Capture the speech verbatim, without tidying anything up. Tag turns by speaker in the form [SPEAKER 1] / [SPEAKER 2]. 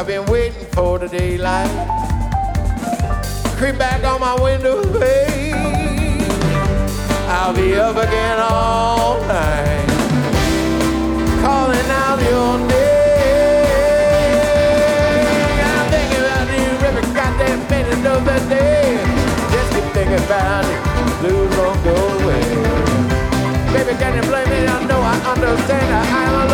[SPEAKER 1] I've been waiting for the daylight. Creep back on my window, hey. I'll be up again all night, calling out your name. I'm thinking about you every goddamn minute of the day. Just keep thinking about it, the blues won't go away. Baby, can you blame me? I know I understand. I